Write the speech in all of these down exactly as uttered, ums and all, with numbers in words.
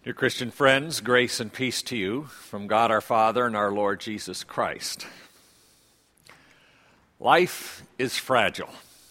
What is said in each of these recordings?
Dear Christian friends, grace and peace to you from God our Father and our Lord Jesus Christ. Life is fragile.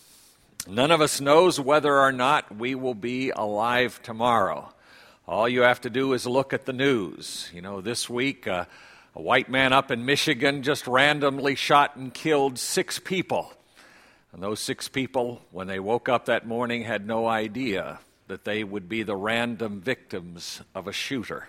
None of us knows whether or not we will be alive tomorrow. All you have to do is look at the news. You know, this week, uh, a white man up in Michigan just randomly shot and killed six people. And those six people, when they woke up that morning, had no idea that they would be the random victims of a shooter.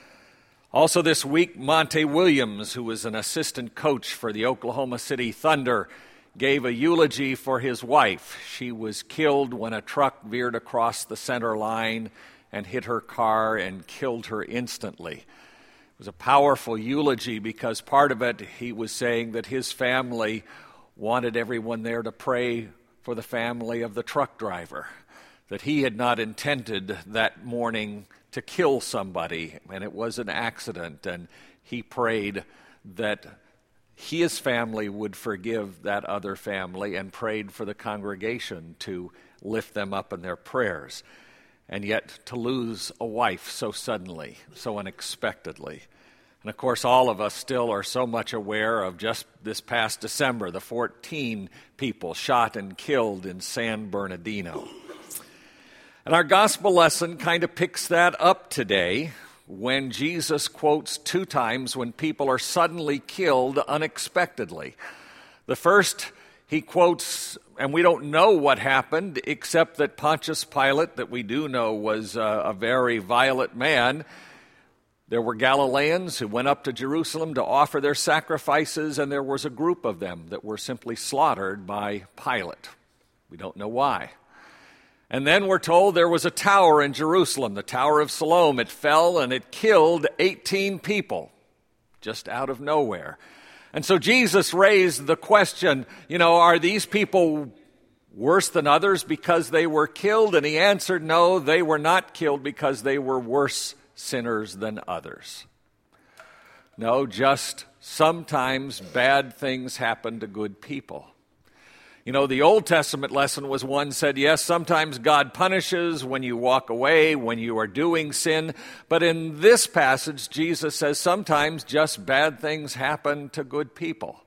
Also this week, Monte Williams, who was an assistant coach for the Oklahoma City Thunder, gave a eulogy for his wife. She was killed when a truck veered across the center line and hit her car and killed her instantly. It was a powerful eulogy because part of it, he was saying that his family wanted everyone there to pray for the family of the truck driver, that he had not intended that morning to kill somebody, and it was an accident, and he prayed that his family would forgive that other family and prayed for the congregation to lift them up in their prayers. And yet to lose a wife so suddenly, so unexpectedly. And of course, all of us still are so much aware of just this past December, the fourteen people shot and killed in San Bernardino. And our gospel lesson kind of picks that up today when Jesus quotes two times when people are suddenly killed unexpectedly. The first, he quotes, and we don't know what happened, except that Pontius Pilate, that we do know was a, a very violent man. There were Galileans who went up to Jerusalem to offer their sacrifices, and there was a group of them that were simply slaughtered by Pilate. We don't know why. And then we're told there was a tower in Jerusalem, the Tower of Siloam. It fell and it killed eighteen people, just out of nowhere. And so Jesus raised the question, you know, are these people worse than others because they were killed? And he answered, no, they were not killed because they were worse sinners than others. No, just sometimes bad things happen to good people. You know, the Old Testament lesson was one said, yes, sometimes God punishes when you walk away, when you are doing sin. But in this passage, Jesus says sometimes just bad things happen to good people.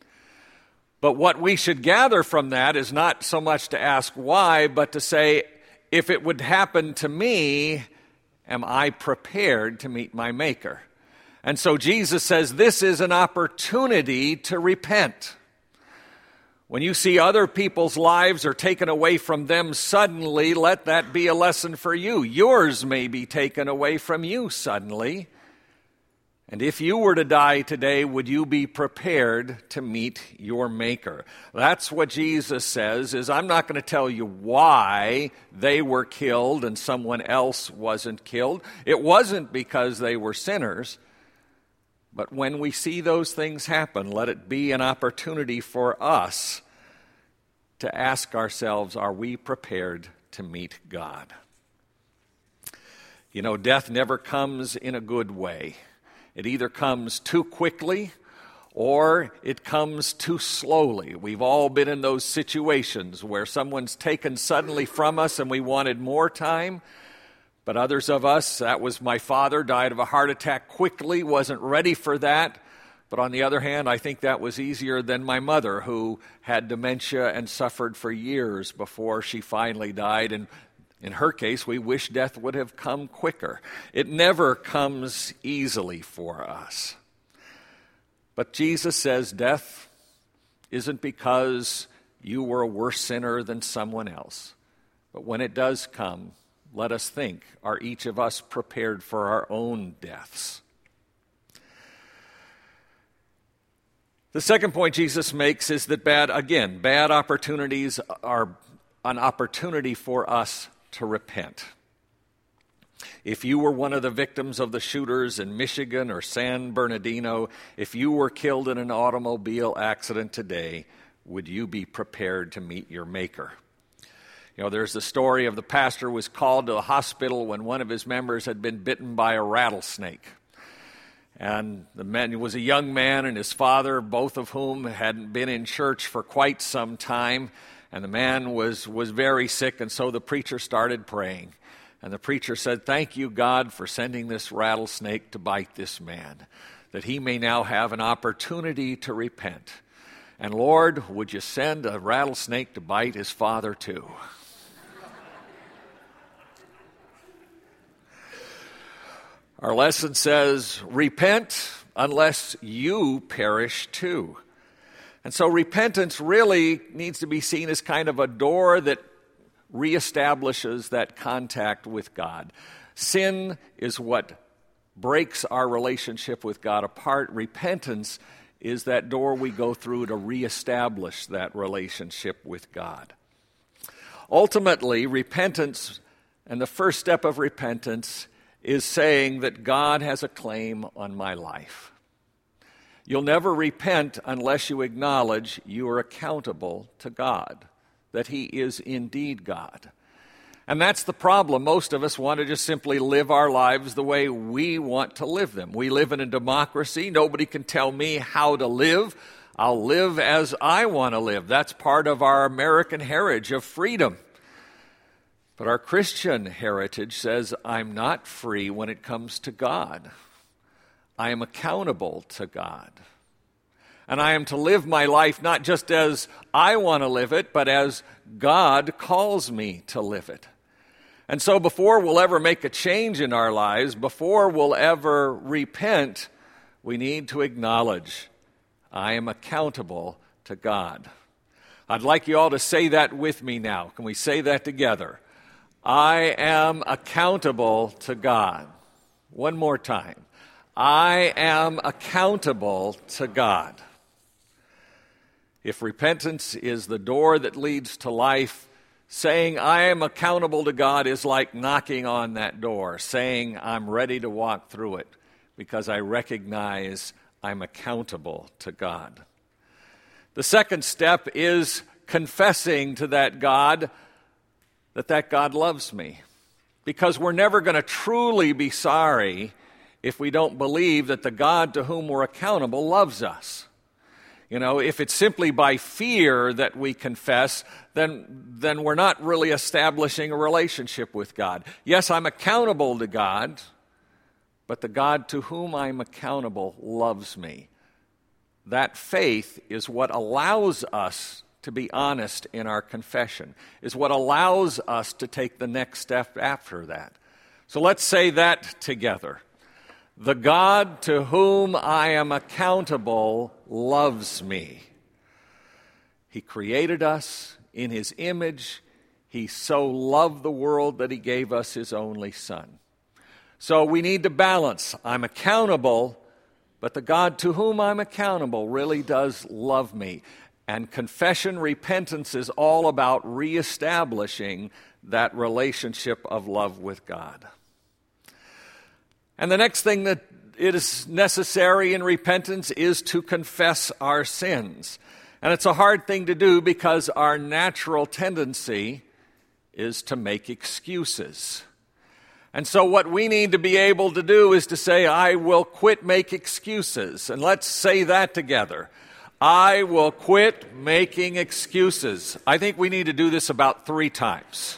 But what we should gather from that is not so much to ask why, but to say, if it would happen to me, am I prepared to meet my Maker? And so Jesus says this is an opportunity to repent. When you see other people's lives are taken away from them suddenly, let that be a lesson for you. Yours may be taken away from you suddenly. And if you were to die today, would you be prepared to meet your Maker? That's what Jesus says, is I'm not going to tell you why they were killed and someone else wasn't killed. It wasn't because they were sinners. But when we see those things happen, let it be an opportunity for us to ask ourselves, are we prepared to meet God? You know, death never comes in a good way. It either comes too quickly or it comes too slowly. We've all been in those situations where someone's taken suddenly from us and we wanted more time. But others of us, that was my father, died of a heart attack quickly, wasn't ready for that. But on the other hand, I think that was easier than my mother, who had dementia and suffered for years before she finally died. And in her case, we wish death would have come quicker. It never comes easily for us. But Jesus says death isn't because you were a worse sinner than someone else. But when it does come, let us think, are each of us prepared for our own deaths? The second point Jesus makes is that bad, again, bad opportunities are an opportunity for us to repent. If you were one of the victims of the shooters in Michigan or San Bernardino, if you were killed in an automobile accident today, would you be prepared to meet your Maker? You know, there's the story of the pastor who was called to a hospital when one of his members had been bitten by a rattlesnake. And the man was a young man and his father, both of whom hadn't been in church for quite some time. And the man was, was very sick, and so the preacher started praying. And the preacher said, "Thank you, God, for sending this rattlesnake to bite this man, that he may now have an opportunity to repent. And Lord, would you send a rattlesnake to bite his father too?" Our lesson says, repent unless you perish too. And so repentance really needs to be seen as kind of a door that reestablishes that contact with God. Sin is what breaks our relationship with God apart. Repentance is that door we go through to reestablish that relationship with God. Ultimately, repentance, and the first step of repentance, is saying that God has a claim on my life. You'll never repent unless you acknowledge you are accountable to God, that He is indeed God. And that's the problem. Most of us want to just simply live our lives the way we want to live them. We live in a democracy. Nobody can tell me how to live. I'll live as I want to live. That's part of our American heritage of freedom. But our Christian heritage says, I'm not free when it comes to God. I am accountable to God. And I am to live my life not just as I want to live it, but as God calls me to live it. And so before we'll ever make a change in our lives, before we'll ever repent, we need to acknowledge, I am accountable to God. I'd like you all to say that with me now. Can we say that together? I am accountable to God. One more time. I am accountable to God. If repentance is the door that leads to life, saying I am accountable to God is like knocking on that door, saying I'm ready to walk through it because I recognize I'm accountable to God. The second step is confessing to that God that that God loves me, because we're never going to truly be sorry if we don't believe that the God to whom we're accountable loves us. You know, if it's simply by fear that we confess, then, then we're not really establishing a relationship with God. Yes, I'm accountable to God, but the God to whom I'm accountable loves me. That faith is what allows us to be honest in our confession, is what allows us to take the next step after that. So let's say that together. The God to whom I am accountable loves me. He created us in His image. He so loved the world that He gave us His only Son. So we need to balance. I'm accountable, but the God to whom I'm accountable really does love me. And confession, repentance is all about reestablishing that relationship of love with God. And the next thing that is necessary in repentance is to confess our sins. And it's a hard thing to do because our natural tendency is to make excuses. And so what we need to be able to do is to say, I will quit make excuses. And let's say that together. I will quit making excuses. I think we need to do this about three times.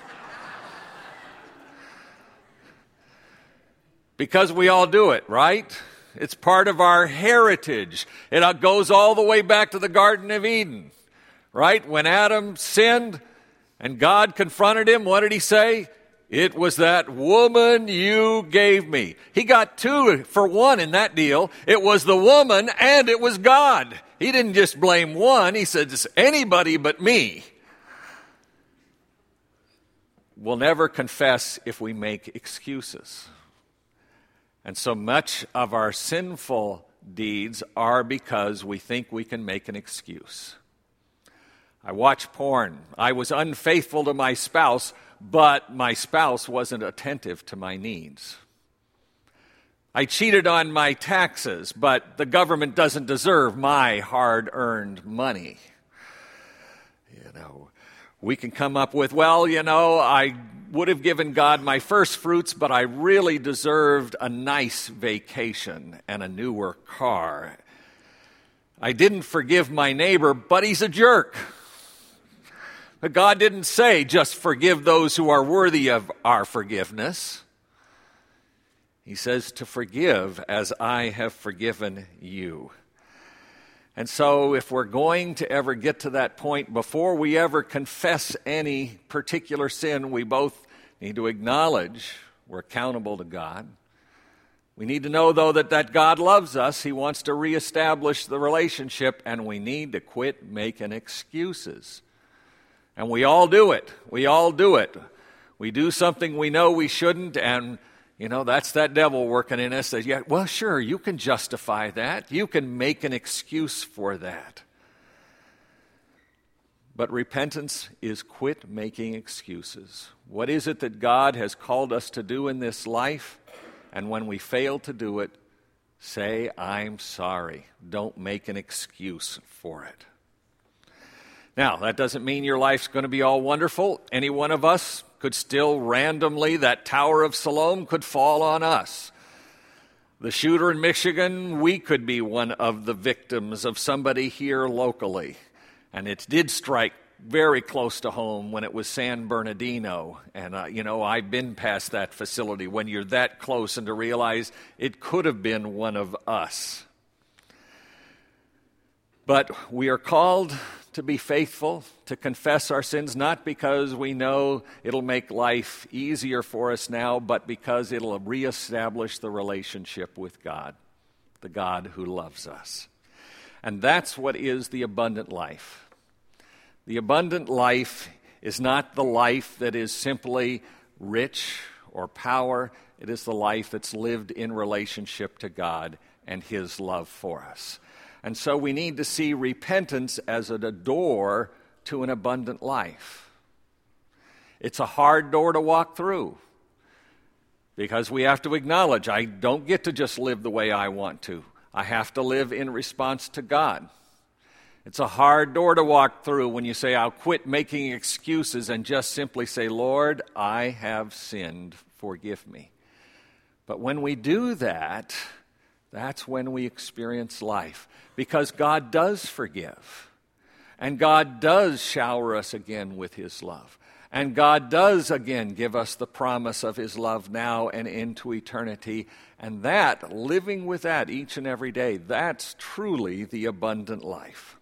Because we all do it, right? It's part of our heritage. It goes all the way back to the Garden of Eden, right? When Adam sinned and God confronted him, what did he say? It was that woman you gave me. He got two for one in that deal. It was the woman and it was God. He didn't just blame one. He said, it's anybody but me. We'll never confess if we make excuses. And so much of our sinful deeds are because we think we can make an excuse. I watch porn. I was unfaithful to my spouse, but my spouse wasn't attentive to my needs. I cheated on my taxes, but the government doesn't deserve my hard-earned money. You know, we can come up with, well, you know, I would have given God my first fruits, but I really deserved a nice vacation and a newer car. I didn't forgive my neighbor, but he's a jerk. But God didn't say just forgive those who are worthy of our forgiveness. He says to forgive as I have forgiven you. And so if we're going to ever get to that point, before we ever confess any particular sin, we both need to acknowledge we're accountable to God. We need to know, though, that, that God loves us. He wants to reestablish the relationship, and we need to quit making excuses. And we all do it. We all do it. We do something we know we shouldn't, and you know, that's that devil working in us that, yeah, well, sure, you can justify that. You can make an excuse for that. But repentance is quit making excuses. What is it that God has called us to do in this life? And when we fail to do it, say, I'm sorry. Don't make an excuse for it. Now, that doesn't mean your life's going to be all wonderful. Any one of us could still randomly, that Tower of Siloam could fall on us. The shooter in Michigan, we could be one of the victims of somebody here locally. And it did strike very close to home when it was San Bernardino. And, uh, you know, I've been past that facility when you're that close and to realize it could have been one of us. But we are called to be faithful, to confess our sins, not because we know it'll make life easier for us now, but because it'll reestablish the relationship with God, the God who loves us. And that's what is the abundant life. The abundant life is not the life that is simply rich or power. It is the life that's lived in relationship to God and His love for us. And so we need to see repentance as a door to an abundant life. It's a hard door to walk through because we have to acknowledge I don't get to just live the way I want to. I have to live in response to God. It's a hard door to walk through when you say, I'll quit making excuses and just simply say, Lord, I have sinned, forgive me. But when we do that, that's when we experience life. Because God does forgive. And God does shower us again with His love. And God does again give us the promise of His love now and into eternity. And that, living with that each and every day, that's truly the abundant life.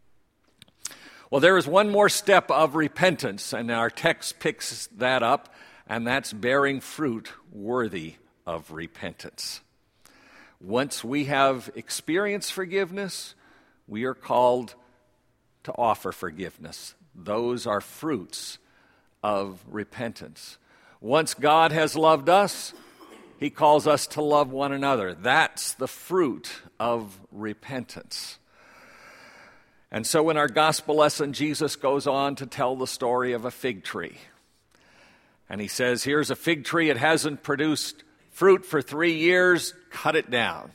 Well, there is one more step of repentance, and our text picks that up, and that's bearing fruit worthy of repentance. Once we have experienced forgiveness, we are called to offer forgiveness. Those are fruits of repentance. Once God has loved us, He calls us to love one another. That's the fruit of repentance. And so in our gospel lesson, Jesus goes on to tell the story of a fig tree. And He says, here's a fig tree, it hasn't produced fruit for three years, cut it down.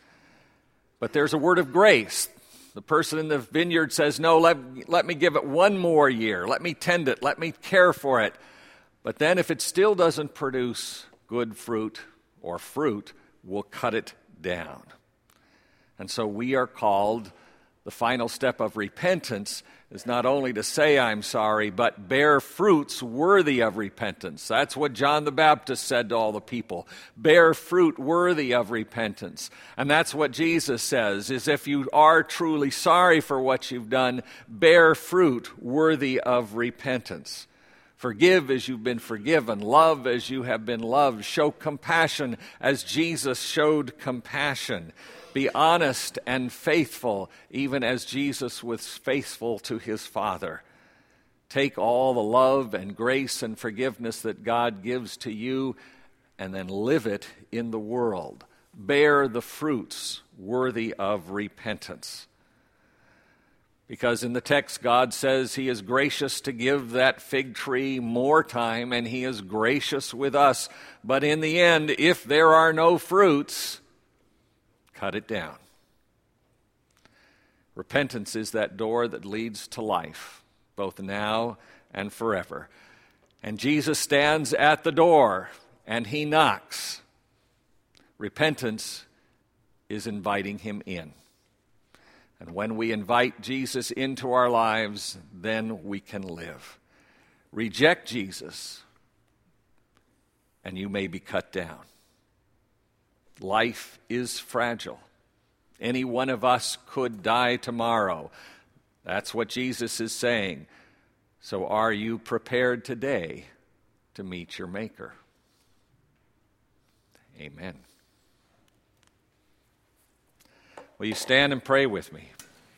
But there's a word of grace. The person in the vineyard says, no, let, let me give it one more year. Let me tend it. Let me care for it. But then if it still doesn't produce good fruit or fruit, we'll cut it down. And so we are called, the final step of repentance is not only to say I'm sorry, but bear fruits worthy of repentance. That's what John the Baptist said to all the people. Bear fruit worthy of repentance. And that's what Jesus says, is if you are truly sorry for what you've done, bear fruit worthy of repentance. Forgive as you've been forgiven. Love as you have been loved. Show compassion as Jesus showed compassion. Be honest and faithful, even as Jesus was faithful to His Father. Take all the love and grace and forgiveness that God gives to you and then live it in the world. Bear the fruits worthy of repentance. Because in the text, God says He is gracious to give that fig tree more time, and He is gracious with us. But in the end, if there are no fruits, cut it down. Repentance is that door that leads to life, both now and forever. And Jesus stands at the door, and He knocks. Repentance is inviting Him in. And when we invite Jesus into our lives, then we can live. Reject Jesus, and you may be cut down. Life is fragile. Any one of us could die tomorrow. That's what Jesus is saying. So are you prepared today to meet your Maker? Amen. Will you stand and pray with me?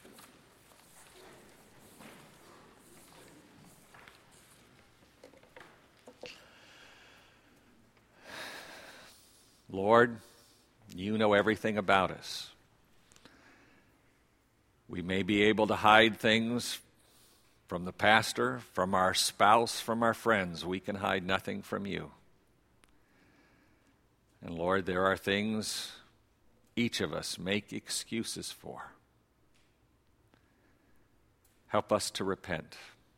Lord, you know everything about us. We may be able to hide things from the pastor, from our spouse, from our friends. We can hide nothing from you. And Lord, there are things each of us make excuses for. Help us to repent,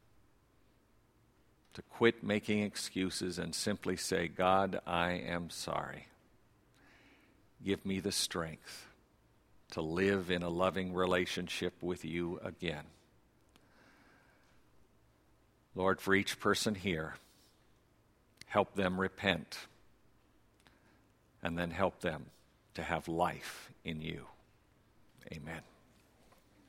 to quit making excuses and simply say, God, I am sorry. Give me the strength to live in a loving relationship with you again. Lord, for each person here, help them repent, and then help them to have life in you. Amen.